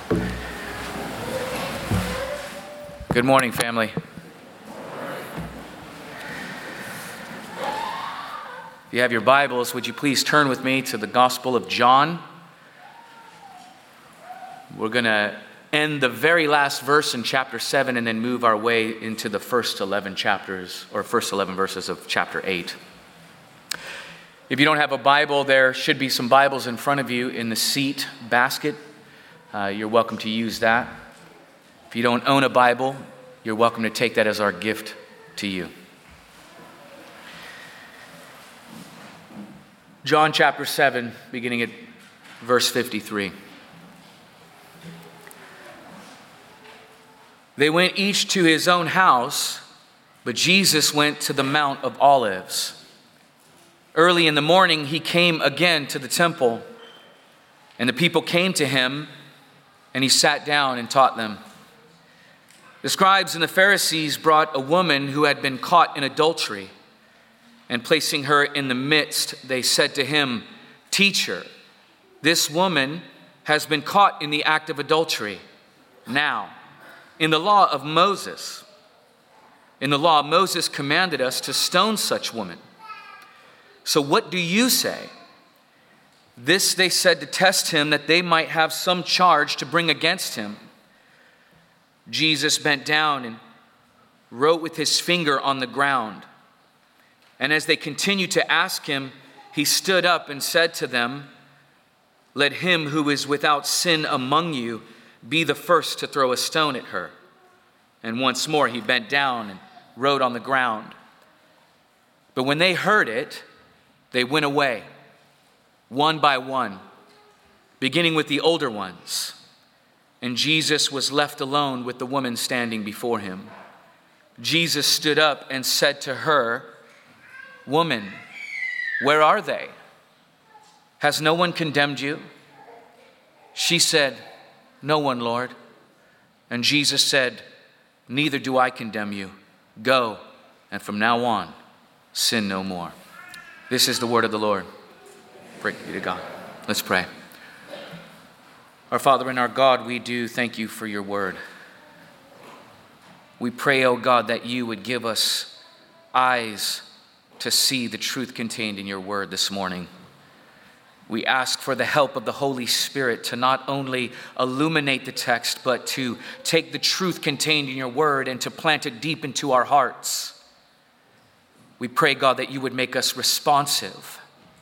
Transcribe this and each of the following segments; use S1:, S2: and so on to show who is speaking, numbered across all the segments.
S1: Good morning, family. If you have your Bibles, would you please turn with me to the Gospel of John? We're going to end the very last verse in chapter 7 and then move our way into the first 11 verses of chapter 8. If you don't have a Bible, there should be some Bibles in front of you in the seat basket. You're welcome to use that. If you don't own a Bible, you're welcome to take that as our gift to you. John chapter 7, beginning at verse 53. They went each to his own house, but Jesus went to the Mount of Olives. Early in the morning, he came again to the temple, and the people came to him, and he sat down and taught them. The scribes and the Pharisees brought a woman who had been caught in adultery, and placing her in the midst, they said to him, "Teacher, this woman has been caught in the act of adultery. Now, in the law of Moses commanded us to stone such women. So what do you say?" This they said to test him, that they might have some charge to bring against him. Jesus bent down and wrote with his finger on the ground. And as they continued to ask him, he stood up and said to them, "Let him who is without sin among you be the first to throw a stone at her." And once more he bent down and wrote on the ground. But when they heard it, they went away, one by one, beginning with the older ones. And Jesus was left alone with the woman standing before him. Jesus stood up and said to her, "Woman, where are they? Has no one condemned you?" She said, "No one, Lord." And Jesus said, "Neither do I condemn you. Go, and from now on, sin no more." This is the word of the Lord. Praise be to God. Let's pray. Our Father and our God, we do thank you for your word. We pray, O God, that you would give us eyes to see the truth contained in your word this morning. We ask for the help of the Holy Spirit to not only illuminate the text, but to take the truth contained in your word and to plant it deep into our hearts. We pray, God, that you would make us responsive,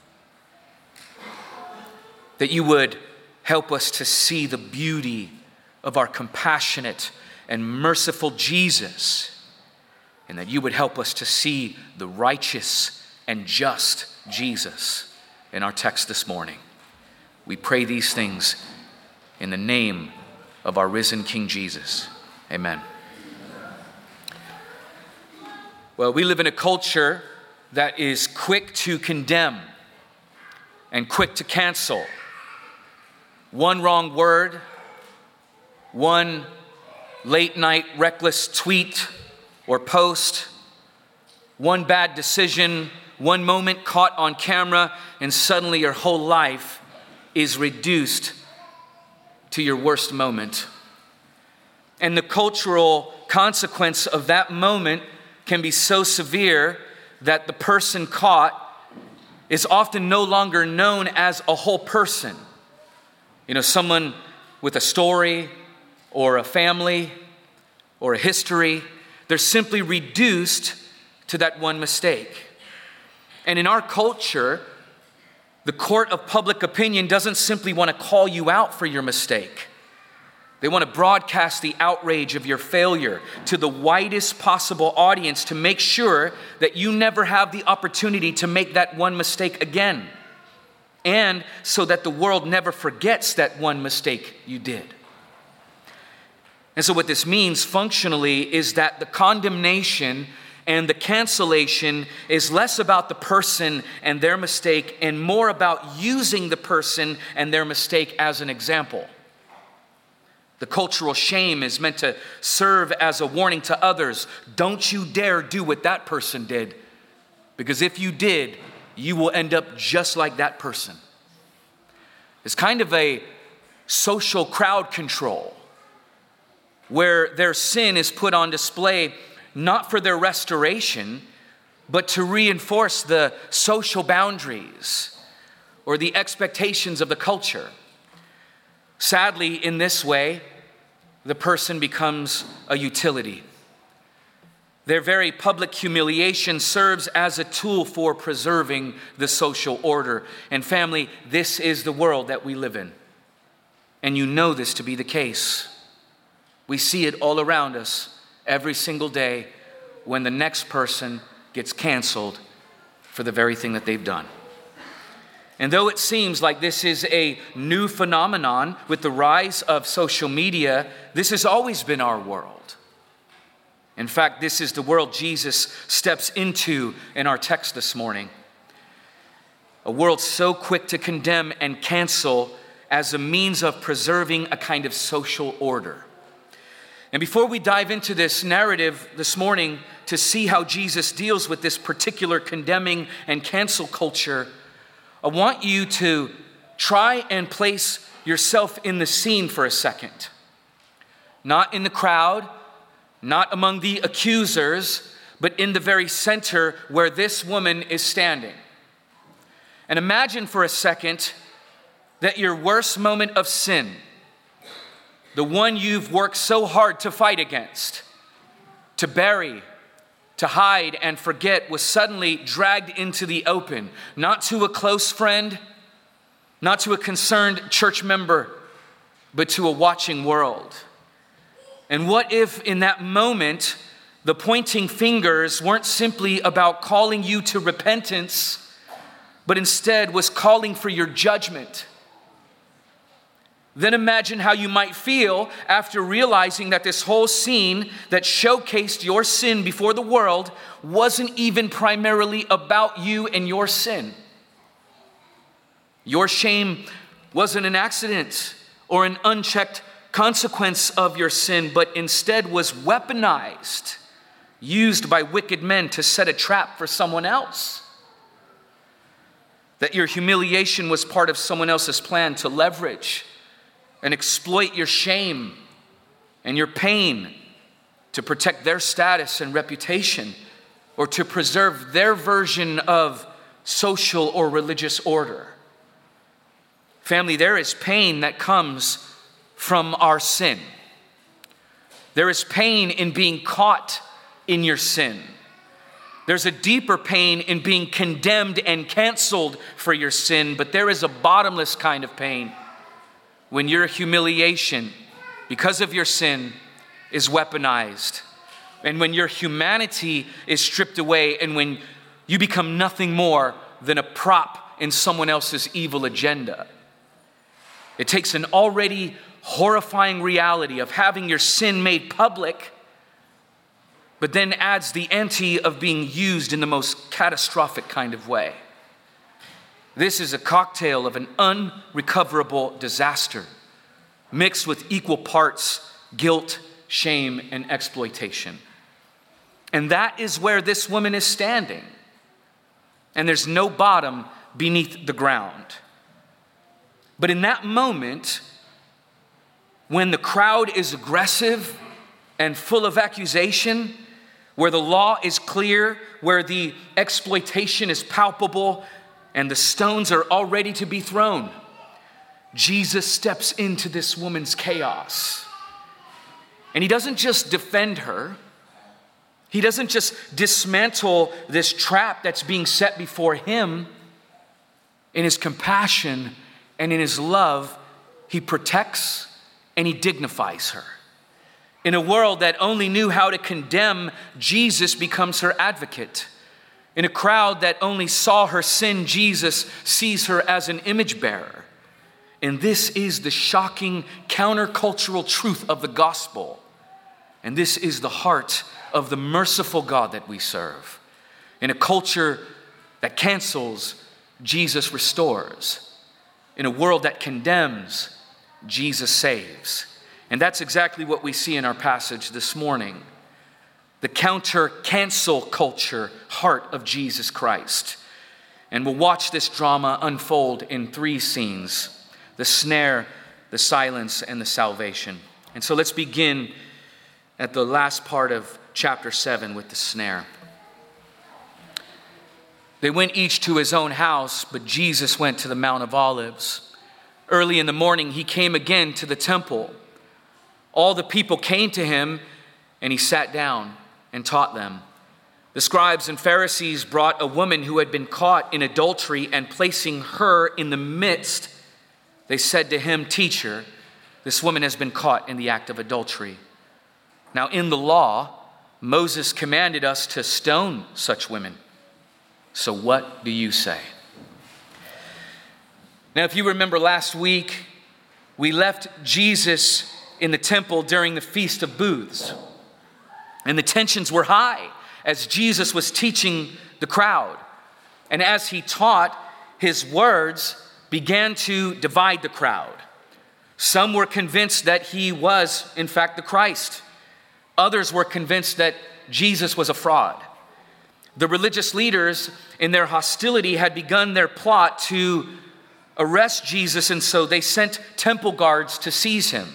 S1: that you would help us to see the beauty of our compassionate and merciful Jesus, and that you would help us to see the righteous and just Jesus in our text this morning. We pray these things in the name of our risen King Jesus. Amen. Well, we live in a culture that is quick to condemn and quick to cancel. One wrong word, one late night reckless tweet or post, one bad decision, one moment caught on camera, and suddenly your whole life is reduced to your worst moment. And the cultural consequence of that moment can be so severe that the person caught is often no longer known as a whole person. You know, someone with a story or a family or a history, they're simply reduced to that one mistake. And in our culture, the court of public opinion doesn't simply want to call you out for your mistake. They want to broadcast the outrage of your failure to the widest possible audience to make sure that you never have the opportunity to make that one mistake again. And so that the world never forgets that one mistake you did. And so what this means functionally is that the condemnation and the cancellation is less about the person and their mistake and more about using the person and their mistake as an example. The cultural shame is meant to serve as a warning to others. Don't you dare do what that person did, because if you did, you will end up just like that person. It's kind of a social crowd control, where their sin is put on display not for their restoration, but to reinforce the social boundaries or the expectations of the culture. Sadly, in this way, the person becomes a utility. Their very public humiliation serves as a tool for preserving the social order. And family, this is the world that we live in. And you know this to be the case. We see it all around us every single day when the next person gets canceled for the very thing that they've done. And though it seems like this is a new phenomenon with the rise of social media, this has always been our world. In fact, this is the world Jesus steps into in our text this morning. A world so quick to condemn and cancel as a means of preserving a kind of social order. And before we dive into this narrative this morning to see how Jesus deals with this particular condemning and cancel culture, I want you to try and place yourself in the scene for a second. Not in the crowd, not among the accusers, but in the very center where this woman is standing. And imagine for a second that your worst moment of sin, the one you've worked so hard to fight against, to bury, to hide and forget, was suddenly dragged into the open, not to a close friend, not to a concerned church member, but to a watching world. And what if in that moment, the pointing fingers weren't simply about calling you to repentance, but instead was calling for your judgment? Then imagine how you might feel after realizing that this whole scene that showcased your sin before the world wasn't even primarily about you and your sin. Your shame wasn't an accident or an unchecked consequence of your sin, but instead was weaponized, used by wicked men to set a trap for someone else. That your humiliation was part of someone else's plan to leverage and exploit your shame and your pain to protect their status and reputation, or to preserve their version of social or religious order. Family, there is pain that comes from our sin. There is pain in being caught in your sin. There's a deeper pain in being condemned and canceled for your sin, but there is a bottomless kind of pain when your humiliation, because of your sin, is weaponized, and when your humanity is stripped away, and when you become nothing more than a prop in someone else's evil agenda. It takes an already horrifying reality of having your sin made public, but then adds the ante of being used in the most catastrophic kind of way. This is a cocktail of an unrecoverable disaster, mixed with equal parts guilt, shame, and exploitation. And that is where this woman is standing. And there's no bottom beneath the ground. But in that moment, when the crowd is aggressive and full of accusation, where the law is clear, where the exploitation is palpable, and the stones are all ready to be thrown, Jesus steps into this woman's chaos. And he doesn't just defend her. He doesn't just dismantle this trap that's being set before him. In his compassion and in his love, he protects and he dignifies her. In a world that only knew how to condemn, Jesus becomes her advocate. In a crowd that only saw her sin, Jesus sees her as an image bearer. And this is the shocking countercultural truth of the gospel. And this is the heart of the merciful God that we serve. In a culture that cancels, Jesus restores. In a world that condemns, Jesus saves. And that's exactly what we see in our passage this morning. The counter-cancel culture heart of Jesus Christ. And we'll watch this drama unfold in 3 scenes. The snare the silence, and the salvation. And so let's begin at the last part of chapter 7 with the snare. They went each to his own house, but Jesus went to the Mount of Olives. Early in the morning, he came again to the temple. All the people came to him, and he sat down and taught them. The scribes and Pharisees brought a woman who had been caught in adultery, and placing her in the midst, they said to him, "Teacher, this woman has been caught in the act of adultery. Now in the law, Moses commanded us to stone such women. So what do you say?" Now, if you remember last week, we left Jesus in the temple during the Feast of Booths. And the tensions were high as Jesus was teaching the crowd. And as he taught, his words began to divide the crowd. Some were convinced that he was, in fact, the Christ. Others were convinced that Jesus was a fraud. The religious leaders, in their hostility, had begun their plot to arrest Jesus, and so they sent temple guards to seize him.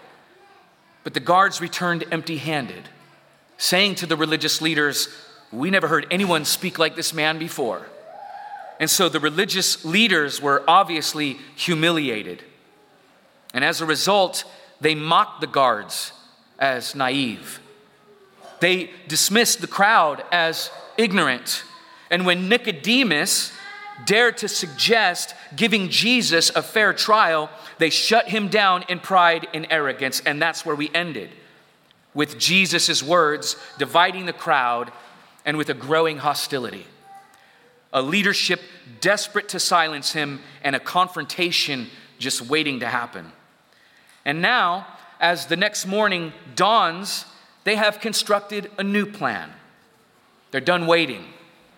S1: But the guards returned empty-handed, saying to the religious leaders, "We never heard anyone speak like this man before." And so the religious leaders were obviously humiliated. And as a result, they mocked the guards as naive. They dismissed the crowd as ignorant. And when Nicodemus dared to suggest giving Jesus a fair trial, they shut him down in pride and arrogance. And that's where we ended, with Jesus' words dividing the crowd and with a growing hostility. A leadership desperate to silence him and a confrontation just waiting to happen. And now, as the next morning dawns, they have constructed a new plan. They're done waiting.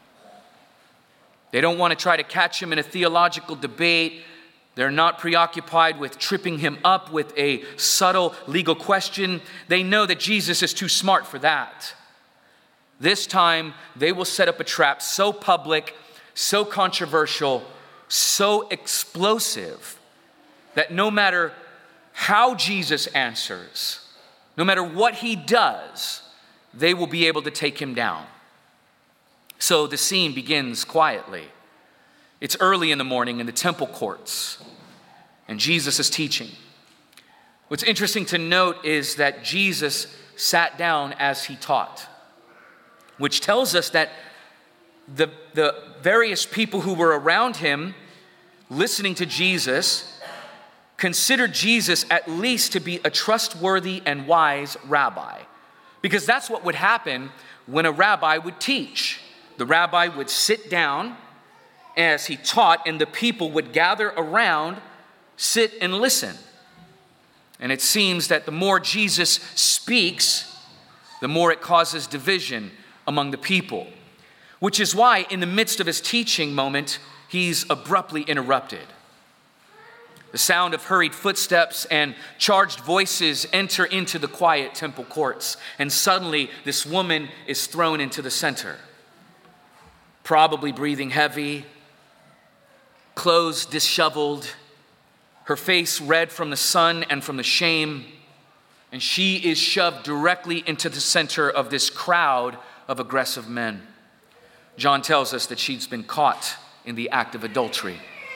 S1: They don't want to try to catch him in a theological debate. They're not preoccupied with tripping him up with a subtle legal question. They know that Jesus is too smart for that. This time, they will set up a trap so public, so controversial, so explosive, that no matter how Jesus answers, no matter what he does, they will be able to take him down. So the scene begins quietly. It's early in the morning in the temple courts, and Jesus is teaching. What's interesting to note is that Jesus sat down as he taught, which tells us that the various people who were around him listening to Jesus considered Jesus at least to be a trustworthy and wise rabbi, because that's what would happen when a rabbi would teach. The rabbi would sit down as he taught, and the people would gather around, sit and listen. And it seems that the more Jesus speaks, the more it causes division among the people, which is why in the midst of his teaching moment, he's abruptly interrupted. The sound of hurried footsteps and charged voices enter into the quiet temple courts, and suddenly this woman is thrown into the center, probably breathing heavy, clothes disheveled, her face red from the sun and from the shame, and she is shoved directly into the center of this crowd of aggressive men. John tells us that she's been caught in the act of adultery.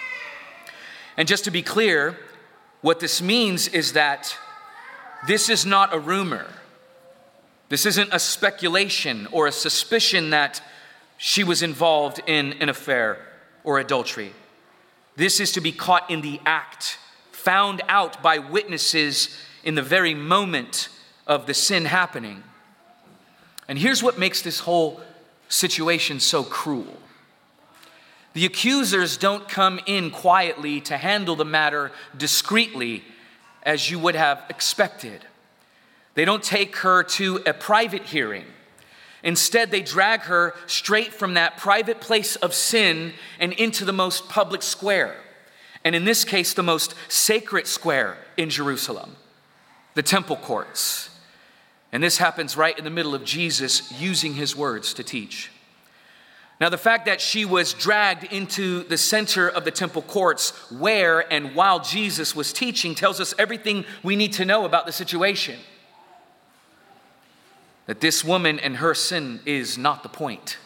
S1: And just to be clear, what this means is that this is not a rumor. This isn't a speculation or a suspicion that she was involved in an affair or adultery. This is to be caught in the act, found out by witnesses in the very moment of the sin happening. And here's what makes this whole situation so cruel. The accusers don't come in quietly to handle the matter discreetly as you would have expected. They don't take her to a private hearing. Instead, they drag her straight from that private place of sin and into the most public square. And in this case, the most sacred square in Jerusalem, the temple courts. And this happens right in the middle of Jesus using his words to teach. Now, the fact that she was dragged into the center of the temple courts where and while Jesus was teaching tells us everything we need to know about the situation. That this woman and her sin is not the point.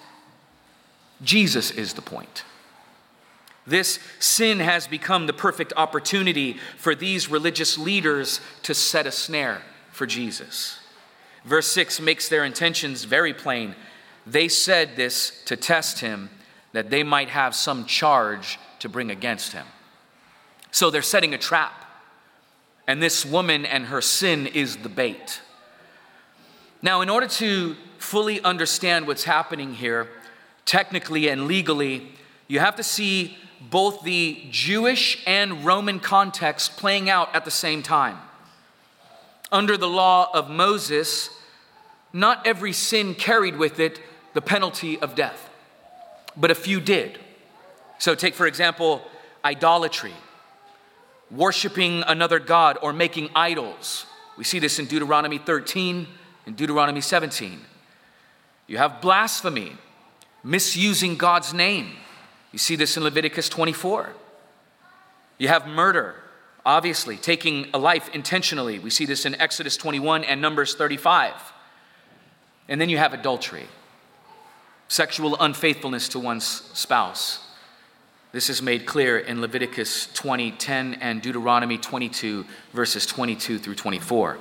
S1: Jesus is the point. This sin has become the perfect opportunity for these religious leaders to set a snare for Jesus. Verse 6 makes their intentions very plain. They said this to test him, that they might have some charge to bring against him. So they're setting a trap. And this woman and her sin is the bait. Now, in order to fully understand what's happening here, technically and legally, you have to see both the Jewish and Roman context playing out at the same time. Under the law of Moses, not every sin carried with it the penalty of death, but a few did. So take, for example, idolatry, worshiping another god or making idols. We see this in Deuteronomy 13 and Deuteronomy 17. You have blasphemy, misusing God's name. You see this in Leviticus 24. You have murder, obviously, taking a life intentionally. We see this in Exodus 21 and Numbers 35. And then you have adultery, sexual unfaithfulness to one's spouse. This is made clear in Leviticus 20:10 and Deuteronomy 22, verses 22 through 24.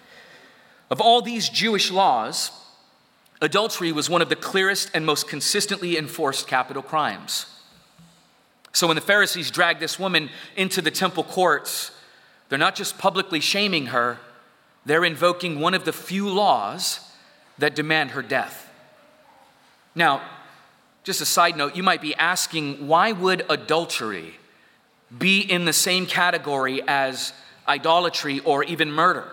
S1: Of all these Jewish laws, adultery was one of the clearest and most consistently enforced capital crimes. So when the Pharisees dragged this woman into the temple courts, they're not just publicly shaming her, they're invoking one of the few laws that demand her death. Now, just a side note, you might be asking, why would adultery be in the same category as idolatry or even murder?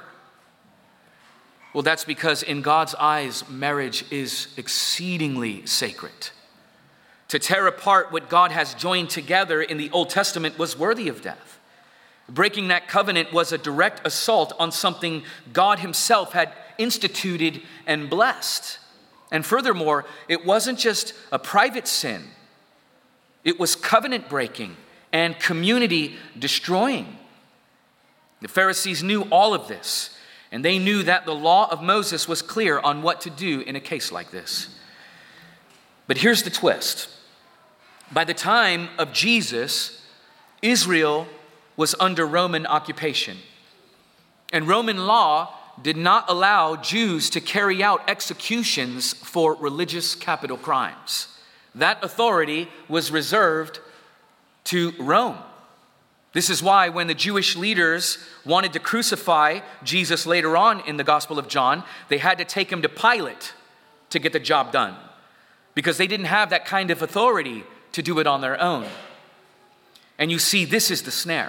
S1: Well, that's because in God's eyes, marriage is exceedingly sacred. To tear apart what God has joined together in the Old Testament was worthy of death. Breaking that covenant was a direct assault on something God himself had instituted and blessed. And furthermore, it wasn't just a private sin. It was covenant breaking and community destroying. The Pharisees knew all of this. And they knew that the law of Moses was clear on what to do in a case like this. But here's the twist. By the time of Jesus, Israel was under Roman occupation. And Roman law did not allow Jews to carry out executions for religious capital crimes. That authority was reserved to Rome. This is why when the Jewish leaders wanted to crucify Jesus later on in the Gospel of John, they had to take him to Pilate to get the job done, because they didn't have that kind of authority to do it on their own. And you see, this is the snare.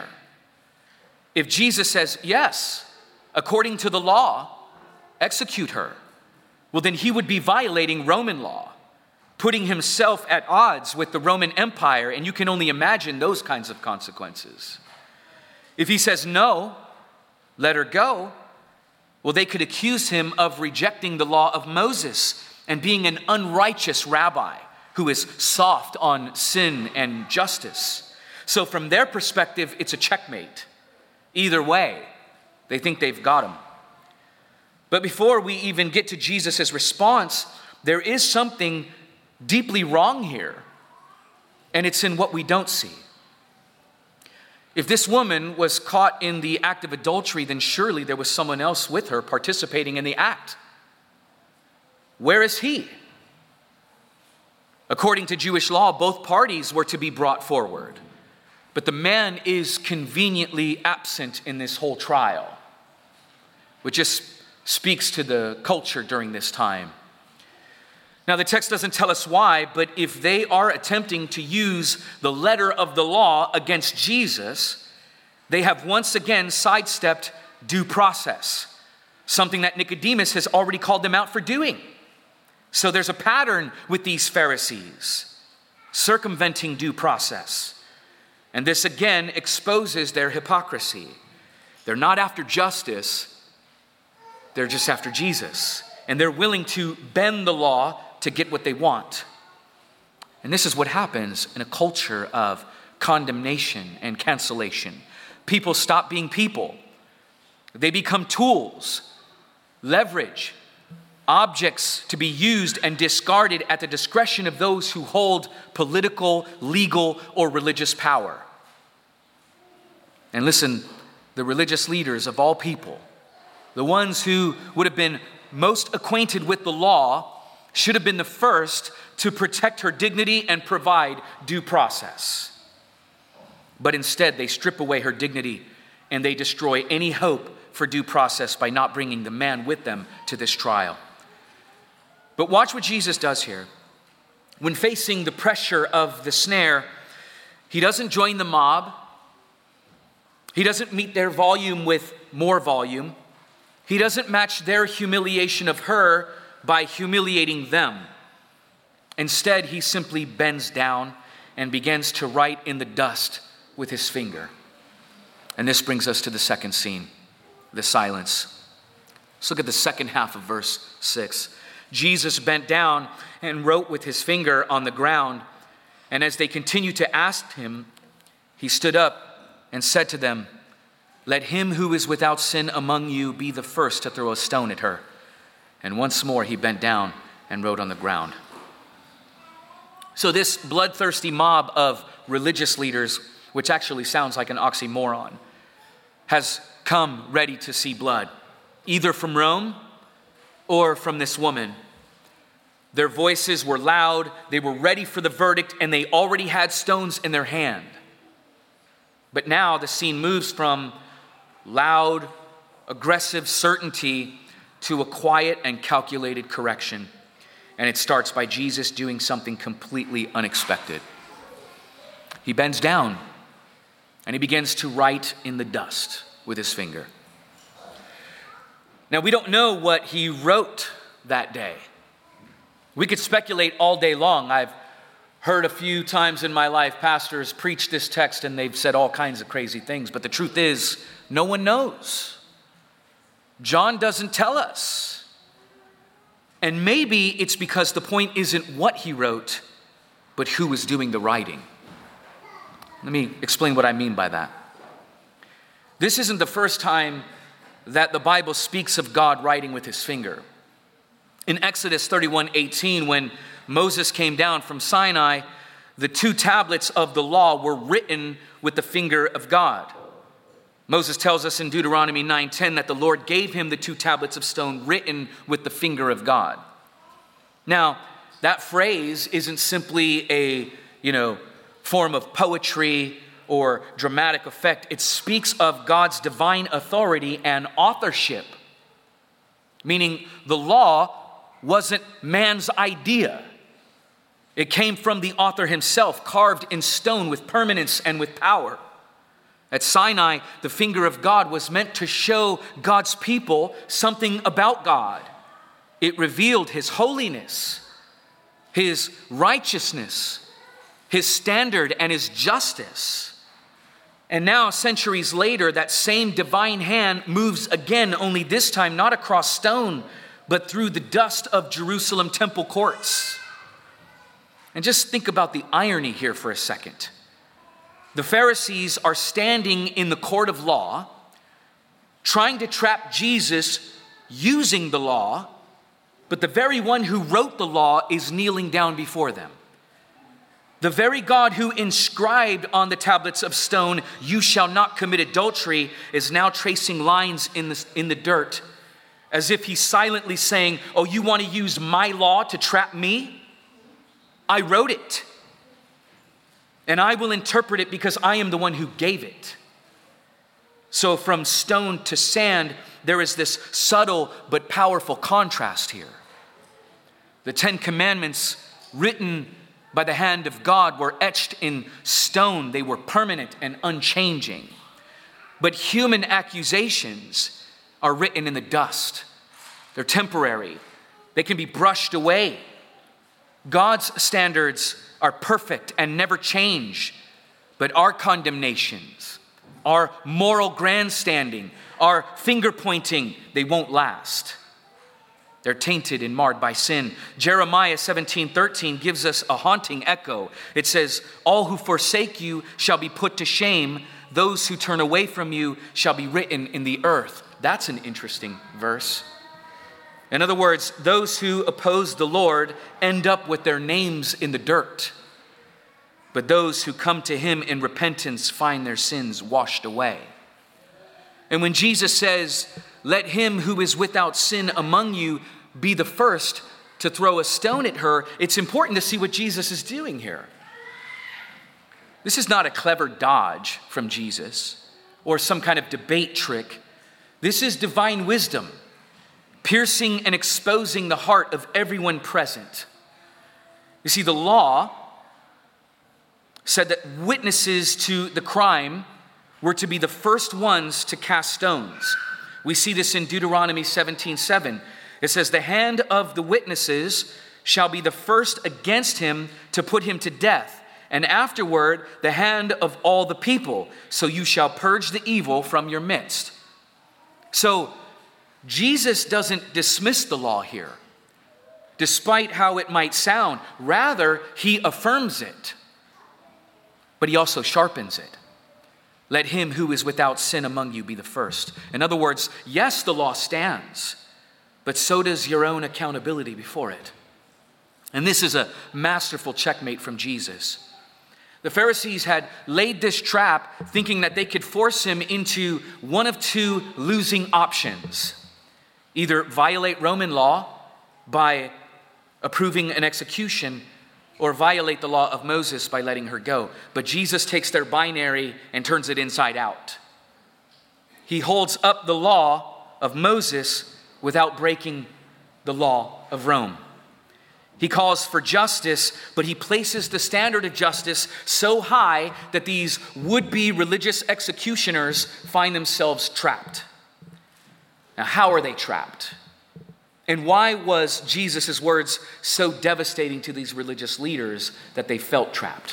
S1: If Jesus says, yes, according to the law, execute her, well, then he would be violating Roman law, putting himself at odds with the Roman Empire, and you can only imagine those kinds of consequences. If he says no, let her go, well, they could accuse him of rejecting the law of Moses and being an unrighteous rabbi who is soft on sin and justice. So from their perspective, it's a checkmate. Either way, they think they've got him. But before we even get to Jesus' response, there is something deeply wrong here, and it's in what we don't see. If this woman was caught in the act of adultery, then surely there was someone else with her participating in the act. Where is he? According to Jewish law, both parties were to be brought forward, but the man is conveniently absent in this whole trial, which just speaks to the culture during this time. Now, the text doesn't tell us why, but if they are attempting to use the letter of the law against Jesus, they have once again sidestepped due process, something that Nicodemus has already called them out for doing. So there's a pattern with these Pharisees, circumventing due process. And this again exposes their hypocrisy. They're not after justice, they're just after Jesus. And they're willing to bend the law to get what they want. And this is what happens in a culture of condemnation and cancellation. People stop being people. They become tools, leverage, objects to be used and discarded at the discretion of those who hold political, legal, or religious power. And listen, the religious leaders of all people, the ones who would have been most acquainted with the law, should have been the first to protect her dignity and provide due process. But instead, they strip away her dignity and they destroy any hope for due process by not bringing the man with them to this trial. But watch what Jesus does here. When facing the pressure of the snare, he doesn't join the mob. He doesn't meet their volume with more volume. He doesn't match their humiliation of her by humiliating them. Instead, he simply bends down and begins to write in the dust with his finger. And this brings us to the second scene, the silence. Let's look at the second half of verse 6. Jesus bent down and wrote with his finger on the ground. And as they continued to ask him, he stood up and said to them, "Let him who is without sin among you be the first to throw a stone at her." And once more he bent down and wrote on the ground. So this bloodthirsty mob of religious leaders, which actually sounds like an oxymoron, has come ready to see blood, either from Rome or from this woman. Their voices were loud, they were ready for the verdict, and they already had stones in their hand. But now the scene moves from loud, aggressive certainty to a quiet and calculated correction. And it starts by Jesus doing something completely unexpected. He bends down and he begins to write in the dust with his finger. Now, we don't know what he wrote that day. We could speculate all day long. I've heard a few times in my life pastors preach this text and they've said all kinds of crazy things. But the truth is, no one knows. John doesn't tell us. And maybe it's because the point isn't what he wrote, but who was doing the writing. Let me explain what I mean by that. This isn't the first time that the Bible speaks of God writing with his finger. In Exodus 31:18, when Moses came down from Sinai, the 2 tablets of the law were written with the finger of God. Moses tells us in Deuteronomy 9:10 that the Lord gave him the 2 tablets of stone written with the finger of God. Now, that phrase isn't simply a, form of poetry or dramatic effect. It speaks of God's divine authority and authorship, meaning the law wasn't man's idea. It came from the author himself, carved in stone with permanence and with power. At Sinai, the finger of God was meant to show God's people something about God. It revealed his holiness, his righteousness, his standard, and his justice. And now, centuries later, that same divine hand moves again, only this time not across stone, but through the dust of Jerusalem temple courts. And just think about the irony here for a second. The Pharisees are standing in the court of law, trying to trap Jesus using the law, but the very one who wrote the law is kneeling down before them. The very God who inscribed on the tablets of stone, "You shall not commit adultery," is now tracing lines in the dirt, as if he's silently saying, "Oh, you want to use my law to trap me? I wrote it. And I will interpret it because I am the one who gave it." So from stone to sand, there is this subtle but powerful contrast here. The 10 Commandments, written by the hand of God, were etched in stone. They were permanent and unchanging. But human accusations are written in the dust. They're temporary. They can be brushed away. God's standards are perfect and never change, but our condemnations, our moral grandstanding, our finger pointing, they won't last. They're tainted and marred by sin. Jeremiah 17:13 gives us a haunting echo. It says, all who forsake you shall be put to shame. Those who turn away from you shall be written in the earth. That's an interesting verse. In other words, those who oppose the Lord end up with their names in the dirt. But those who come to him in repentance find their sins washed away. And when Jesus says, let him who is without sin among you be the first to throw a stone at her, it's important to see what Jesus is doing here. This is not a clever dodge from Jesus or some kind of debate trick. This is divine wisdom, piercing and exposing the heart of everyone present. You see, the law said that witnesses to the crime were to be the first ones to cast stones. We see this in Deuteronomy 17:7. It says, the hand of the witnesses shall be the first against him to put him to death, and afterward the hand of all the people. So you shall purge the evil from your midst. So Jesus doesn't dismiss the law here, despite how it might sound. Rather, he affirms it, but he also sharpens it. Let him who is without sin among you be the first. In other words, yes, the law stands, but so does your own accountability before it. And this is a masterful checkmate from Jesus. The Pharisees had laid this trap thinking that they could force him into one of two losing options. Either violate Roman law by approving an execution, or violate the law of Moses by letting her go. But Jesus takes their binary and turns it inside out. He holds up the law of Moses without breaking the law of Rome. He calls for justice, but he places the standard of justice so high that these would-be religious executioners find themselves trapped. Now, how are they trapped? And why was Jesus' words so devastating to these religious leaders that they felt trapped?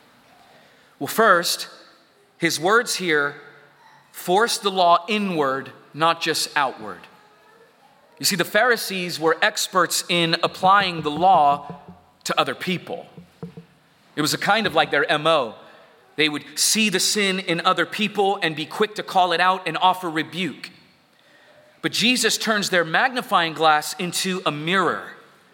S1: Well, first, his words here forced the law inward, not just outward. You see, the Pharisees were experts in applying the law to other people. It was a kind of like their MO. They would see the sin in other people and be quick to call it out and offer rebuke. But Jesus turns their magnifying glass into a mirror.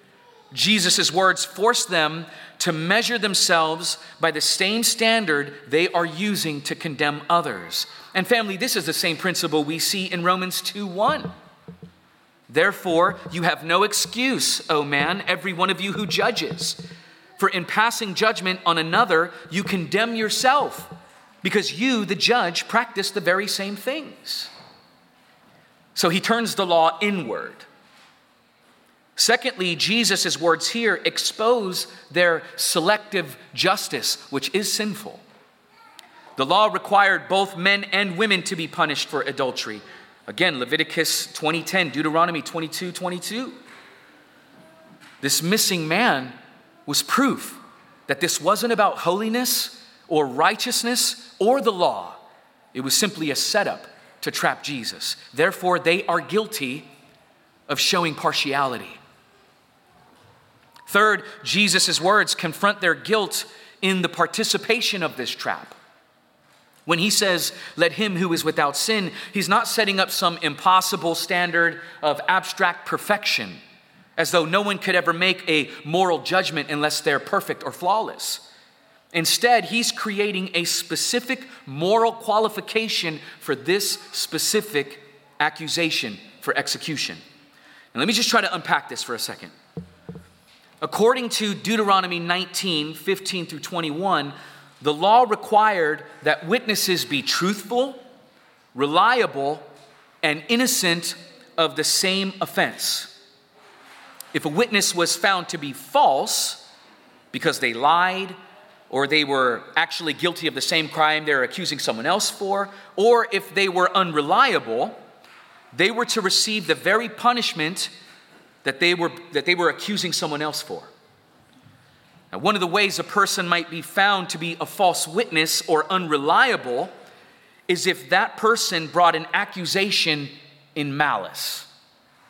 S1: Jesus' words force them to measure themselves by the same standard they are using to condemn others. And family, this is the same principle we see in Romans 2:1. Therefore, you have no excuse, O man, every one of you who judges. For in passing judgment on another, you condemn yourself, because you, the judge, practice the very same things. So he turns the law inward. Secondly, Jesus' words here expose their selective justice, which is sinful. The law required both men and women to be punished for adultery. Again, Leviticus 20:10, Deuteronomy 22:22. This missing man was proof that this wasn't about holiness or righteousness or the law. It was simply a setup to trap Jesus. Therefore, they are guilty of showing partiality. Third, Jesus' words confront their guilt in the participation of this trap. When he says, let him who is without sin, he's not setting up some impossible standard of abstract perfection, as though no one could ever make a moral judgment unless they're perfect or flawless. Instead, he's creating a specific moral qualification for this specific accusation for execution. And let me just try to unpack this for a second. According to Deuteronomy 19:15 through 21, the law required that witnesses be truthful, reliable, and innocent of the same offense. If a witness was found to be false because they lied, or they were actually guilty of the same crime they're accusing someone else for, or if they were unreliable, they were to receive the very punishment that they were accusing someone else for. Now, one of the ways a person might be found to be a false witness or unreliable is if that person brought an accusation in malice.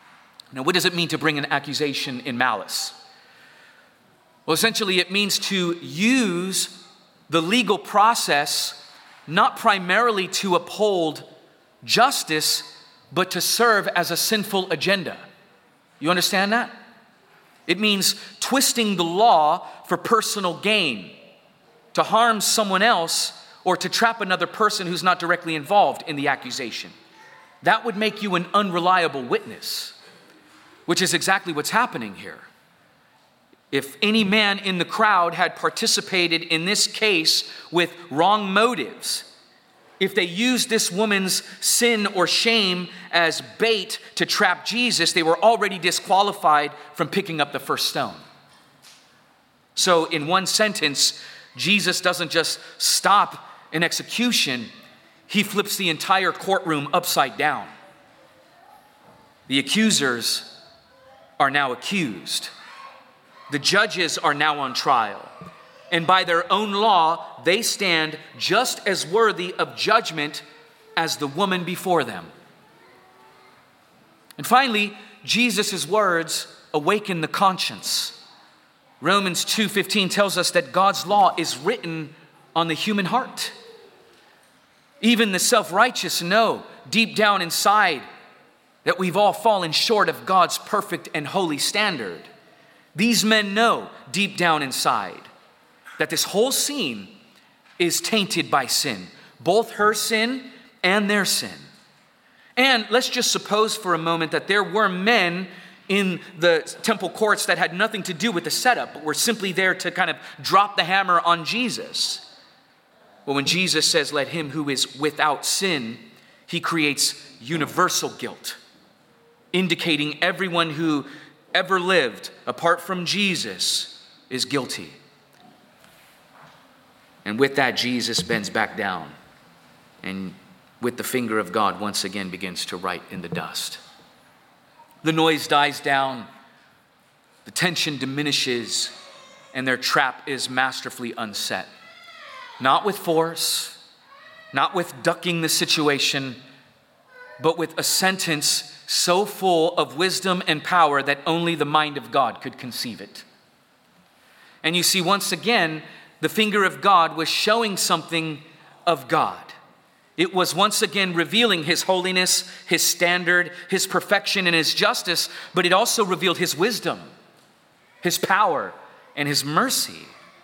S1: Now, what does it mean to bring an accusation in malice? Well, essentially, it means to use the legal process not primarily to uphold justice, but to serve as a sinful agenda. You understand that? It means twisting the law for personal gain, to harm someone else, or to trap another person who's not directly involved in the accusation. That would make you an unreliable witness, which is exactly what's happening here. If any man in the crowd had participated in this case with wrong motives, if they used this woman's sin or shame as bait to trap Jesus, they were already disqualified from picking up the first stone. So in one sentence, Jesus doesn't just stop an execution, he flips the entire courtroom upside down. The accusers are now accused. The judges are now on trial. And by their own law, they stand just as worthy of judgment as the woman before them. And finally, Jesus' words awaken the conscience. Romans 2:15 tells us that God's law is written on the human heart. Even the self-righteous know deep down inside that we've all fallen short of God's perfect and holy standard. These men know deep down inside that this whole scene is tainted by sin, both her sin and their sin. And let's just suppose for a moment that there were men in the temple courts that had nothing to do with the setup, but were simply there to kind of drop the hammer on Jesus. Well, when Jesus says, "Let him who is without sin," he creates universal guilt, indicating everyone who ever lived apart from Jesus is guilty. And with that, Jesus bends back down and with the finger of God once again begins to write in the dust. The noise dies down, the tension diminishes, and their trap is masterfully unset. Not with force, not with ducking the situation, but with a sentence so full of wisdom and power that only the mind of God could conceive it. And you see, once again, the finger of God was showing something of God. It was once again revealing his holiness, his standard, his perfection, and his justice, but it also revealed his wisdom, his power, and his mercy.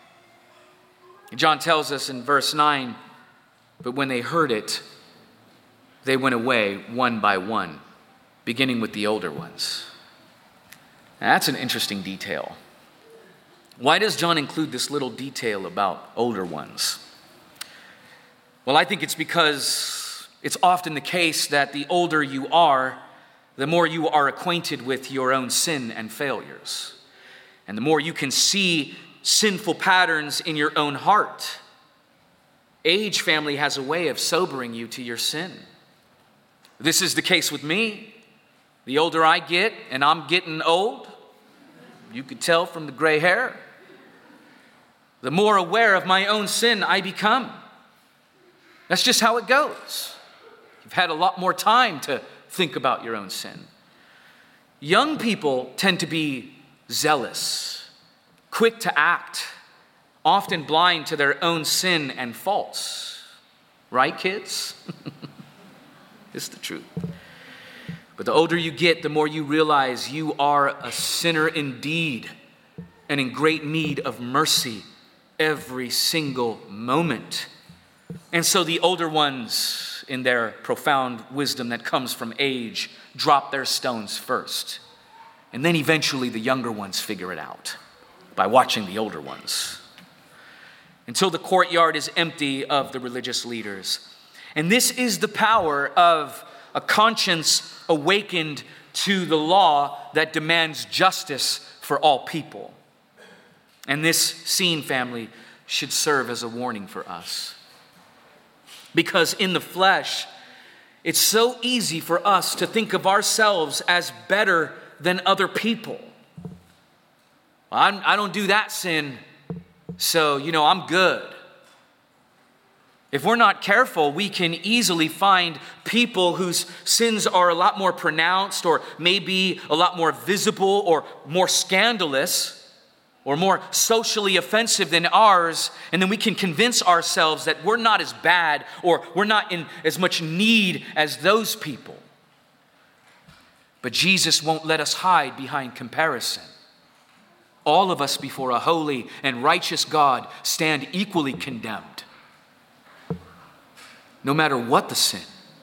S1: John tells us in verse 9, "But when they heard it, they went away one by one, beginning with the older ones." Now, that's an interesting detail. Why does John include this little detail about older ones? Well, I think it's because it's often the case that the older you are, the more you are acquainted with your own sin and failures. And the more you can see sinful patterns in your own heart. Age, family, has a way of sobering you to your sin. This is the case with me. The older I get, and I'm getting old, you could tell from the gray hair, the more aware of my own sin I become. That's just how it goes. You've had a lot more time to think about your own sin. Young people tend to be zealous, quick to act, often blind to their own sin and faults. Right, kids? It's the truth. But the older you get, the more you realize you are a sinner indeed and in great need of mercy every single moment. And so the older ones, in their profound wisdom that comes from age, drop their stones first. And then eventually the younger ones figure it out by watching the older ones, until the courtyard is empty of the religious leaders. And this is the power of a conscience awakened to the law that demands justice for all people. And this scene, family, should serve as a warning for us. Because in the flesh, it's so easy for us to think of ourselves as better than other people. I don't do that sin, so, I'm good. If we're not careful, we can easily find people whose sins are a lot more pronounced or maybe a lot more visible or more scandalous or more socially offensive than ours, and then we can convince ourselves that we're not as bad or we're not in as much need as those people. But Jesus won't let us hide behind comparison. All of us before a holy and righteous God stand equally condemned, no matter what the sin.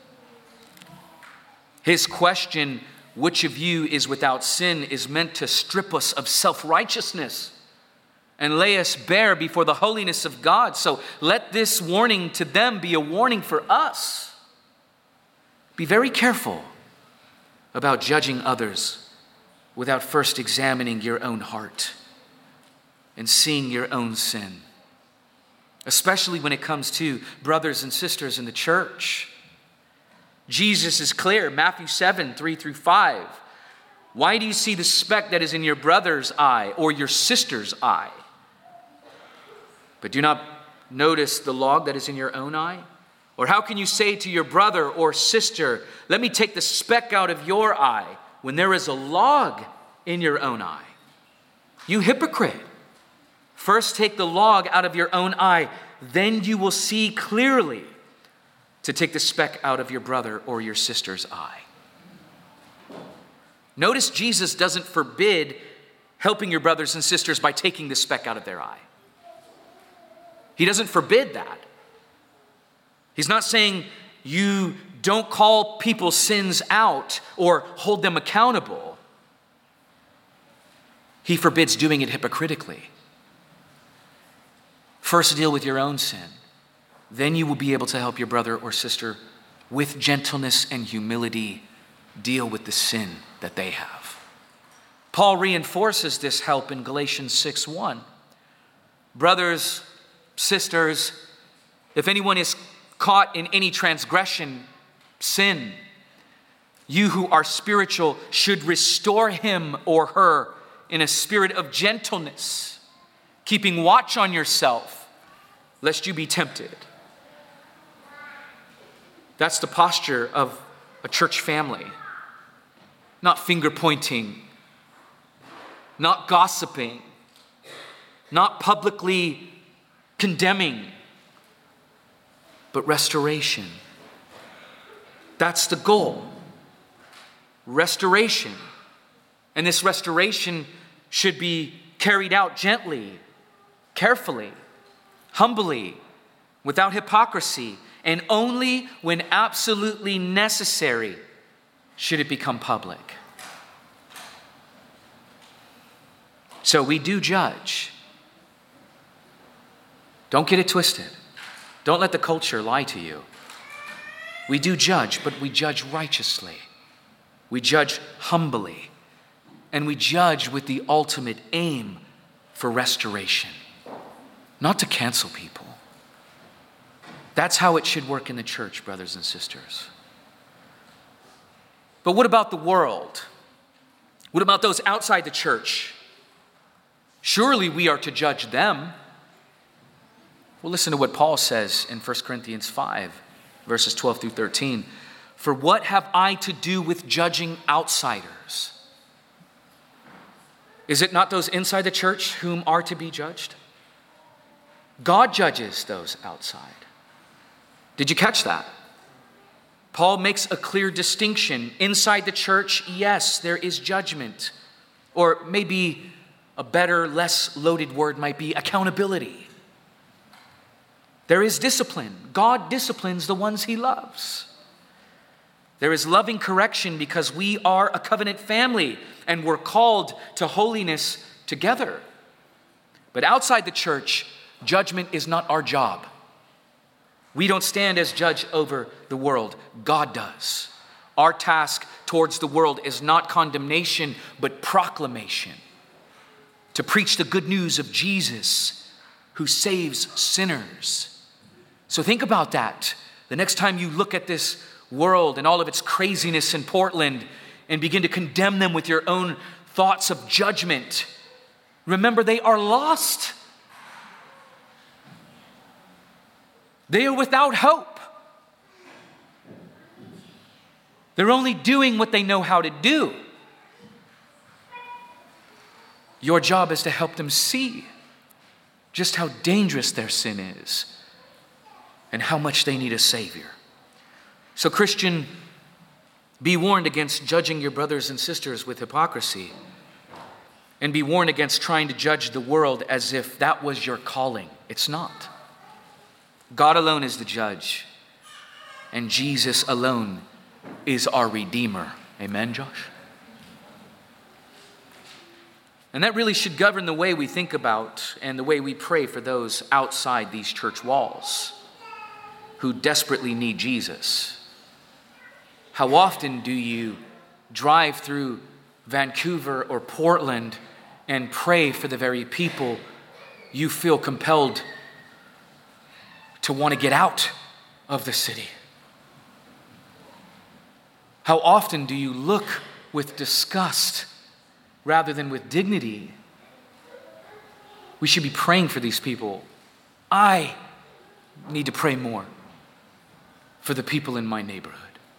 S1: His question, which of you is without sin, is meant to strip us of self-righteousness and lay us bare before the holiness of God. So let this warning to them be a warning for us. Be very careful about judging others without first examining your own heart and seeing your own sin, especially when it comes to brothers and sisters in the church. Jesus is clear, Matthew 7, 3-5. Why do you see the speck that is in your brother's eye or your sister's eye, but do not notice the log that is in your own eye? Or how can you say to your brother or sister, let me take the speck out of your eye, when there is a log in your own eye? You hypocrite! First take the log out of your own eye, then you will see clearly to take the speck out of your brother or your sister's eye. Notice Jesus doesn't forbid helping your brothers and sisters by taking the speck out of their eye. He doesn't forbid that. He's not saying you don't call people's sins out or hold them accountable. He forbids doing it hypocritically. First deal with your own sin. Then you will be able to help your brother or sister with gentleness and humility deal with the sin that they have. Paul reinforces this help in Galatians 6:1. Brothers, sisters, if anyone is caught in any transgression, sin, you who are spiritual should restore him or her in a spirit of gentleness, keeping watch on yourself, lest you be tempted. That's the posture of a church family. Not finger pointing, not gossiping, not publicly condemning, but restoration. That's the goal. Restoration. And this restoration should be carried out gently, carefully, humbly, without hypocrisy, and only when absolutely necessary should it become public. So we do judge. Don't get it twisted. Don't let the culture lie to you. We do judge, but we judge righteously. We judge humbly. And we judge with the ultimate aim for restoration, not to cancel people. That's how it should work in the church, brothers and sisters. But what about the world? What about those outside the church? Surely we are to judge them. Well, listen to what Paul says in 1 Corinthians 5, verses 12-13. For what have I to do with judging outsiders? Is it not those inside the church whom are to be judged? God judges those outside. Did you catch that? Paul makes a clear distinction. Inside the church, yes, there is judgment. Or maybe a better, less loaded word might be accountability. There is discipline. God disciplines the ones he loves. There is loving correction because we are a covenant family and we're called to holiness together. But outside the church, judgment is not our job. We don't stand as judge over the world. God does. Our task towards the world is not condemnation, but proclamation. To preach the good news of Jesus who saves sinners. So think about that. The next time you look at this world and all of its craziness in Portland and begin to condemn them with your own thoughts of judgment, remember they are lost. They are without hope. They're only doing what they know how to do. Your job is to help them see just how dangerous their sin is and how much they need a Savior. So, Christian, be warned against judging your brothers and sisters with hypocrisy, and be warned against trying to judge the world as if that was your calling. It's not. God alone is the judge, and Jesus alone is our Redeemer. Amen, Josh? And that really should govern the way we think about and the way we pray for those outside these church walls who desperately need Jesus. How often do you drive through Vancouver or Portland and pray for the very people you feel compelled to want to get out of the city? How often do you look with disgust rather than with dignity? We should be praying for these people. I need to pray more for the people in my neighborhood.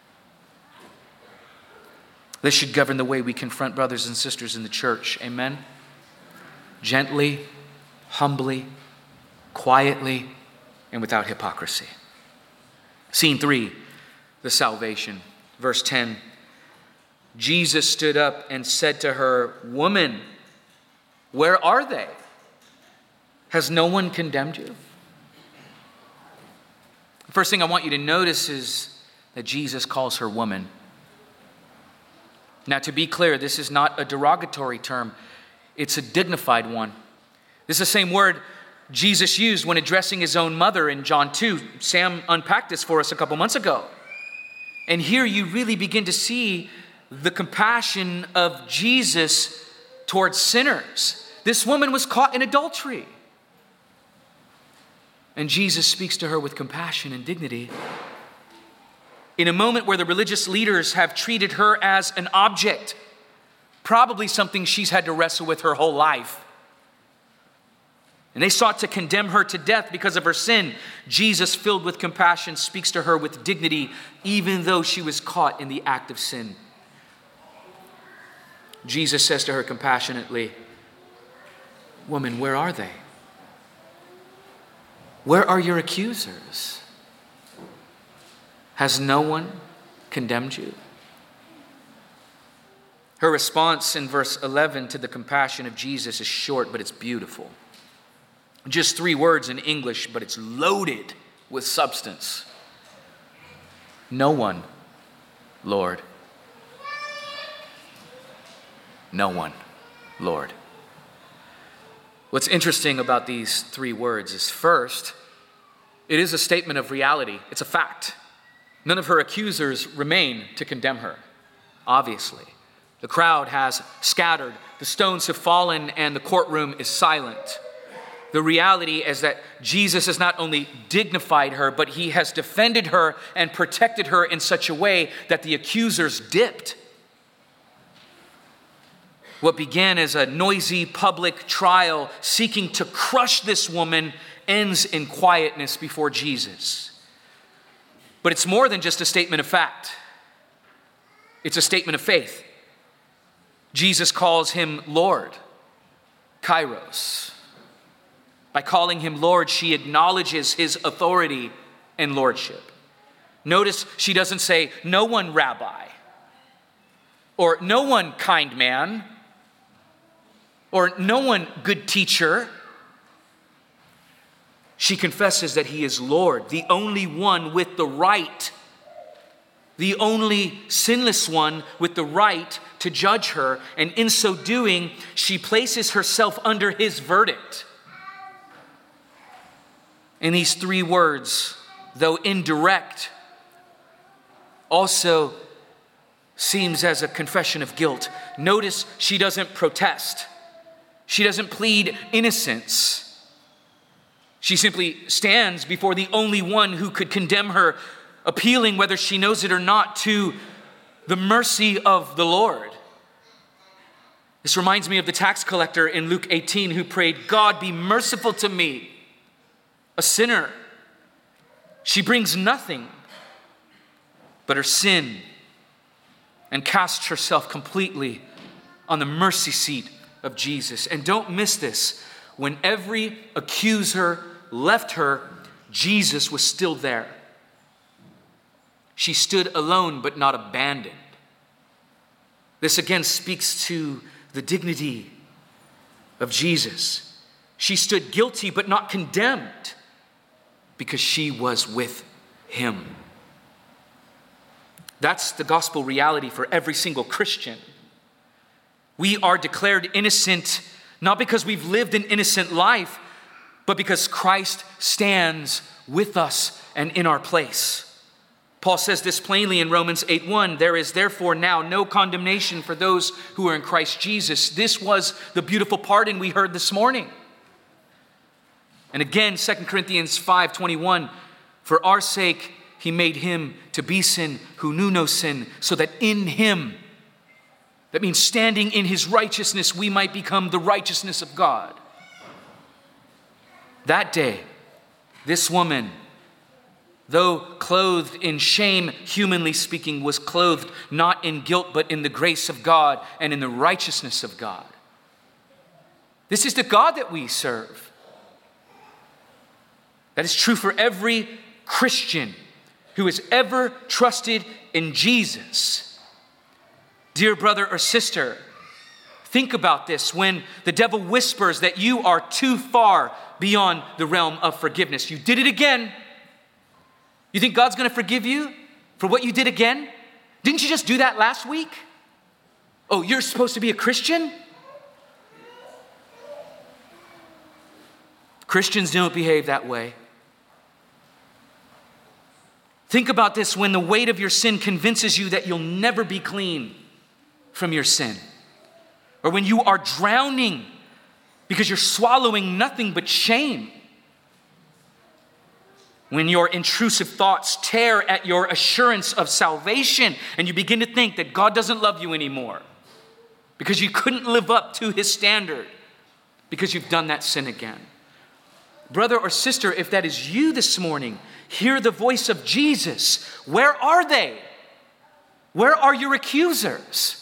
S1: This should govern the way we confront brothers and sisters in the church. Amen? Gently, humbly, quietly, and without hypocrisy. Scene 3, the salvation. Verse 10. Jesus stood up and said to her, "Woman, where are they? Has no one condemned you?" The first thing I want you to notice is that Jesus calls her woman. Now, to be clear, this is not a derogatory term. It's a dignified one. This is the same word Jesus used when addressing his own mother in John 2. Sam unpacked this for us a couple months ago. And here you really begin to see the compassion of Jesus towards sinners. This woman was caught in adultery. And Jesus speaks to her with compassion and dignity. In a moment where the religious leaders have treated her as an object, probably something she's had to wrestle with her whole life. And they sought to condemn her to death because of her sin. Jesus, filled with compassion, speaks to her with dignity, even though she was caught in the act of sin. Jesus says to her compassionately, "Woman, where are they? Where are your accusers? Has no one condemned you?" Her response in verse 11 to the compassion of Jesus is short, but it's beautiful. Just 3 words in English, but it's loaded with substance. "No one, Lord. No one, Lord." What's interesting about these 3 words is, first, it is a statement of reality. It's a fact. None of her accusers remain to condemn her, obviously. The crowd has scattered, the stones have fallen, and the courtroom is silent. The reality is that Jesus has not only dignified her, but he has defended her and protected her in such a way that the accusers dipped. What began as a noisy public trial seeking to crush this woman ends in quietness before Jesus. But it's more than just a statement of fact. It's a statement of faith. Jesus calls him Lord, Kairos. By calling him Lord, she acknowledges his authority and lordship. Notice she doesn't say, "No one, Rabbi," or "No one, kind man," or "No one, good teacher." She confesses that he is Lord, the only one with the right, the only sinless one with the right to judge her. And in so doing, she places herself under his verdict. And these 3 words, though indirect, also seems as a confession of guilt. Notice she doesn't protest. She doesn't plead innocence. She simply stands before the only one who could condemn her, appealing, whether she knows it or not, to the mercy of the Lord. This reminds me of the tax collector in Luke 18 who prayed, "God, be merciful to me, a sinner." She brings nothing but her sin and casts herself completely on the mercy seat of Jesus. And don't miss this. When every accuser left her, Jesus was still there. She stood alone but not abandoned. This again speaks to the dignity of Jesus. She stood guilty but not condemned because she was with him. That's the gospel reality for every single Christian. We are declared innocent not because we've lived an innocent life, but because Christ stands with us and in our place. Paul says this plainly in Romans 8:1, there is therefore now no condemnation for those who are in Christ Jesus. This was the beautiful pardon we heard this morning. And again, 2 Corinthians 5:21, for our sake he made him to be sin who knew no sin, so that in him, that means standing in his righteousness, we might become the righteousness of God. That day, this woman, though clothed in shame, humanly speaking, was clothed not in guilt, but in the grace of God and in the righteousness of God. This is the God that we serve. That is true for every Christian who has ever trusted in Jesus. Dear brother or sister, think about this. When the devil whispers that you are too far beyond the realm of forgiveness, you did it again. You think God's going to forgive you for what you did again? Didn't you just do that last week? Oh, you're supposed to be a Christian? Christians don't behave that way. Think about this when the weight of your sin convinces you that you'll never be clean from your sin. Or when you are drowning because you're swallowing nothing but shame. When your intrusive thoughts tear at your assurance of salvation and you begin to think that God doesn't love you anymore because you couldn't live up to his standard because you've done that sin again. Brother or sister, if that is you this morning, hear the voice of Jesus. Where are they? Where are your accusers?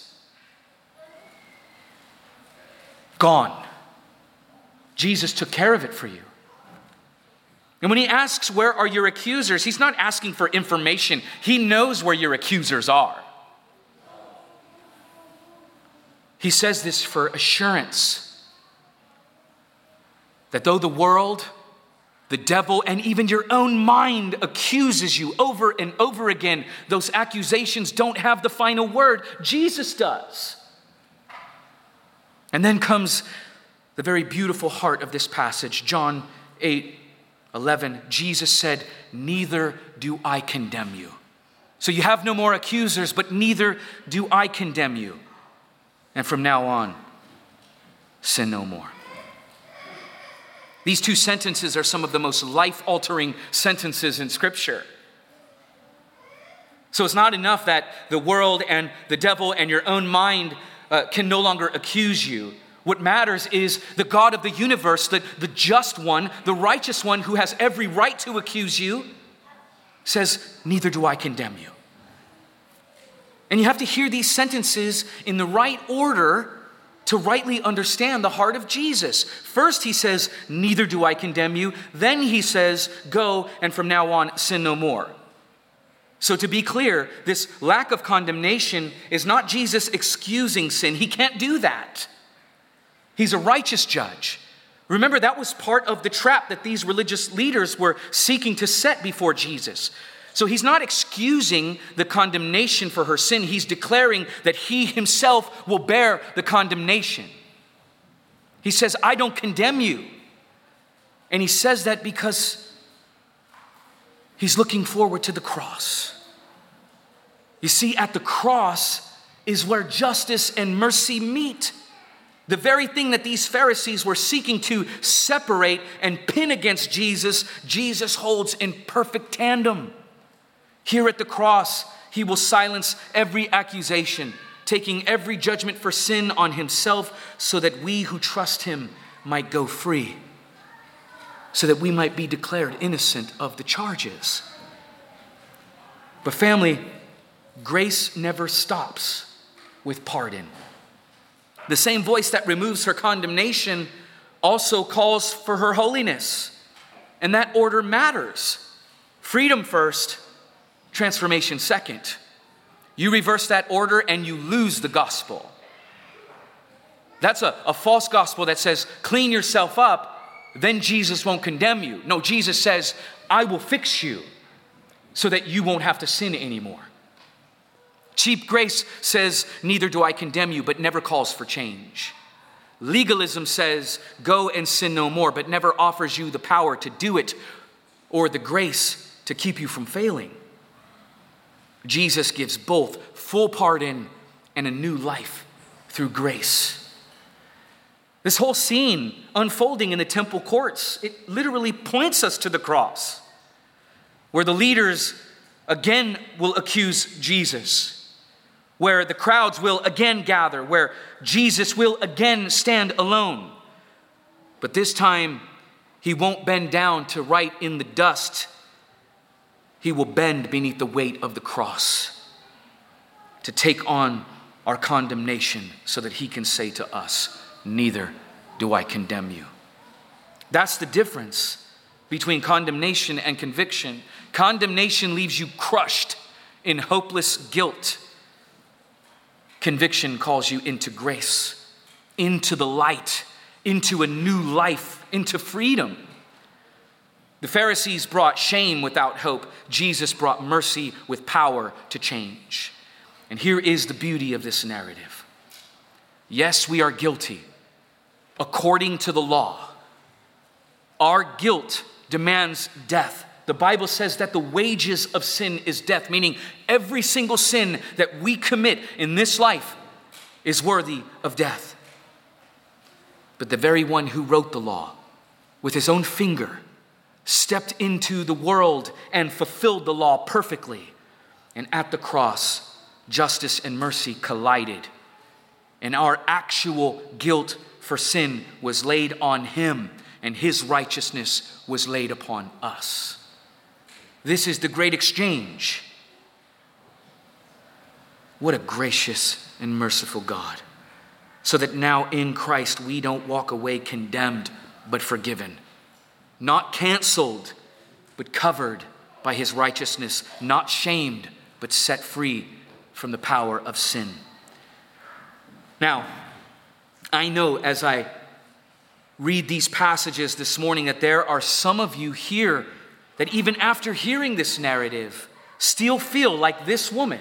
S1: Gone. Jesus took care of it for you. And when he asks, where are your accusers? He's not asking for information. He knows where your accusers are. He says this for assurance that though the world, the devil, and even your own mind accuses you over and over again, those accusations don't have the final word. Jesus does. And then comes the very beautiful heart of this passage, John 8:11. Jesus said, neither do I condemn you. So you have no more accusers, but neither do I condemn you. And from now on, sin no more. These two sentences are some of the most life-altering sentences in Scripture. So it's not enough that the world and the devil and your own mind can no longer accuse you. What matters is the God of the universe, the just one, the righteous one who has every right to accuse you, says, neither do I condemn you. And you have to hear these sentences in the right order to rightly understand the heart of Jesus. First, he says, neither do I condemn you. Then he says, go, and from now on, sin no more. So to be clear, this lack of condemnation is not Jesus excusing sin. He can't do that. He's a righteous judge. Remember, that was part of the trap that these religious leaders were seeking to set before Jesus. So he's not excusing the condemnation for her sin. He's declaring that he himself will bear the condemnation. He says, I don't condemn you. And he says that because he's looking forward to the cross. You see, at the cross is where justice and mercy meet. The very thing that these Pharisees were seeking to separate and pin against Jesus, Jesus holds in perfect tandem. Here at the cross, he will silence every accusation, taking every judgment for sin on himself so that we who trust him might go free, so that we might be declared innocent of the charges. But family, grace never stops with pardon. The same voice that removes her condemnation also calls for her holiness. And that order matters. Freedom first, transformation second. You reverse that order and you lose the gospel. That's a false gospel that says, clean yourself up, then Jesus won't condemn you. No, Jesus says, I will fix you so that you won't have to sin anymore. Cheap grace says, neither do I condemn you, but never calls for change. Legalism says, go and sin no more, but never offers you the power to do it or the grace to keep you from failing. Jesus gives both full pardon and a new life through grace. This whole scene unfolding in the temple courts, it literally points us to the cross, where the leaders again will accuse Jesus, where the crowds will again gather, where Jesus will again stand alone. But this time, he won't bend down to write in the dust. He will bend beneath the weight of the cross to take on our condemnation so that he can say to us, neither do I condemn you. That's the difference between condemnation and conviction. Condemnation leaves you crushed in hopeless guilt. Conviction calls you into grace, into the light, into a new life, into freedom. The Pharisees brought shame without hope. Jesus brought mercy with power to change. And here is the beauty of this narrative. Yes, we are guilty according to the law. Our guilt demands death. The Bible says that the wages of sin is death, meaning every single sin that we commit in this life is worthy of death. But the very one who wrote the law with his own finger stepped into the world and fulfilled the law perfectly. And at the cross, justice and mercy collided. And our actual guilt for sin was laid on him, and his righteousness was laid upon us. This is the great exchange. What a gracious and merciful God. So that now in Christ we don't walk away condemned, but forgiven. Not canceled, but covered by his righteousness. Not shamed, but set free from the power of sin. Now, I know as I read these passages this morning that there are some of you here that even after hearing this narrative still feel like this woman,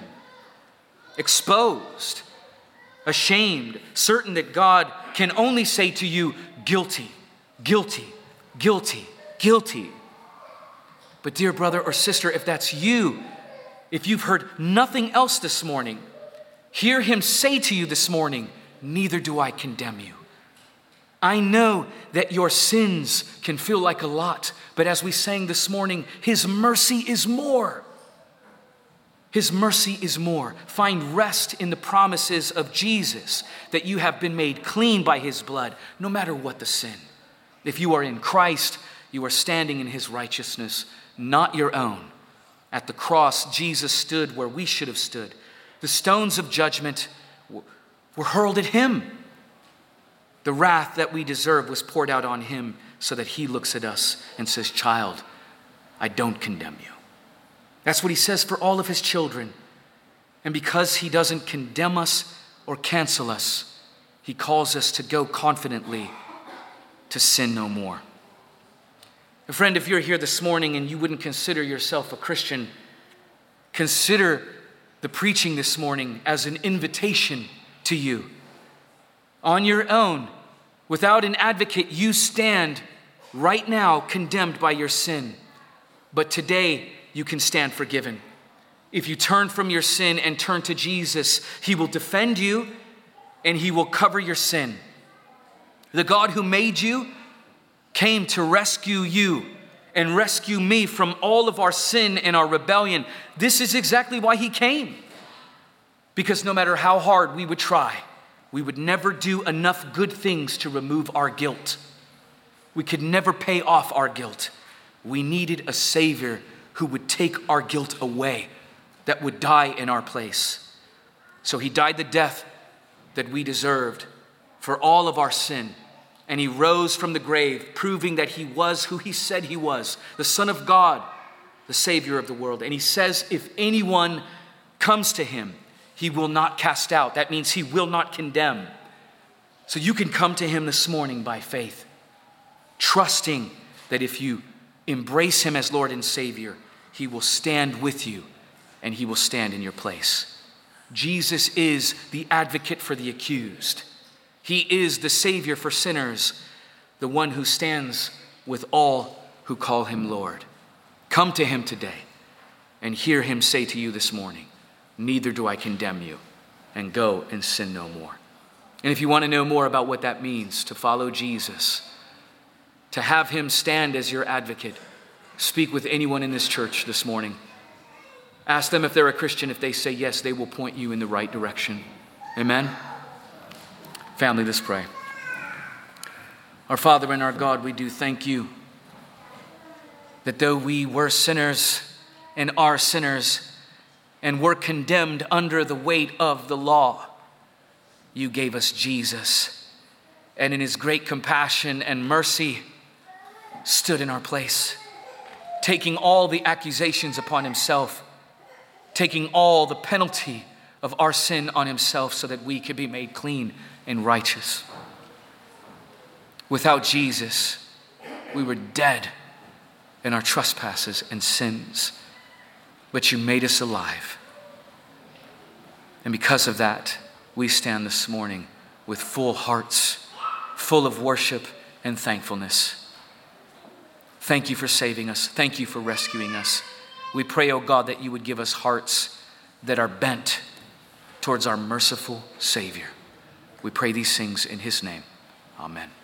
S1: exposed, ashamed, certain that God can only say to you, guilty, guilty, guilty, guilty. But dear brother or sister, if that's you, if you've heard nothing else this morning, hear him say to you this morning, neither do I condemn you. I know that your sins can feel like a lot, but as we sang this morning, his mercy is more. His mercy is more. Find rest in the promises of Jesus that you have been made clean by his blood, no matter what the sin. If you are in Christ, you are standing in his righteousness, not your own. At the cross, Jesus stood where we should have stood. The stones of judgment were hurled at him. The wrath that we deserve was poured out on him so that he looks at us and says, child, I don't condemn you. That's what he says for all of his children. And because he doesn't condemn us or cancel us, he calls us to go confidently to sin no more. And friend, if you're here this morning and you wouldn't consider yourself a Christian, consider the preaching this morning as an invitation to you. On your own, without an advocate, you stand right now condemned by your sin. But today, you can stand forgiven. If you turn from your sin and turn to Jesus, he will defend you and he will cover your sin. The God who made you came to rescue you and rescue me from all of our sin and our rebellion. This is exactly why he came. Because no matter how hard we would try, we would never do enough good things to remove our guilt. We could never pay off our guilt. We needed a Savior who would take our guilt away that would die in our place. So he died the death that we deserved for all of our sin. And he rose from the grave, proving that he was who he said he was, the Son of God, the Savior of the world. And he says, if anyone comes to him, he will not cast out. That means he will not condemn. So you can come to him this morning by faith, trusting that if you embrace him as Lord and Savior, he will stand with you and he will stand in your place. Jesus is the advocate for the accused. He is the Savior for sinners, the one who stands with all who call him Lord. Come to him today and hear him say to you this morning, neither do I condemn you, and go and sin no more. And if you want to know more about what that means to follow Jesus, to have him stand as your advocate, speak with anyone in this church this morning. Ask them if they're a Christian. If they say yes, they will point you in the right direction. Amen? Family, let's pray. Our Father and our God, we do thank you that though we were sinners and are sinners and were condemned under the weight of the law, you gave us Jesus, and in his great compassion and mercy stood in our place, taking all the accusations upon himself, taking all the penalty of our sin on himself so that we could be made clean and righteous. Without Jesus, we were dead in our trespasses and sins, but you made us alive. And because of that, we stand this morning with full hearts, full of worship and thankfulness. Thank you for saving us. Thank you for rescuing us. We pray, oh God, that you would give us hearts that are bent towards our merciful Savior. We pray these things in his name. Amen.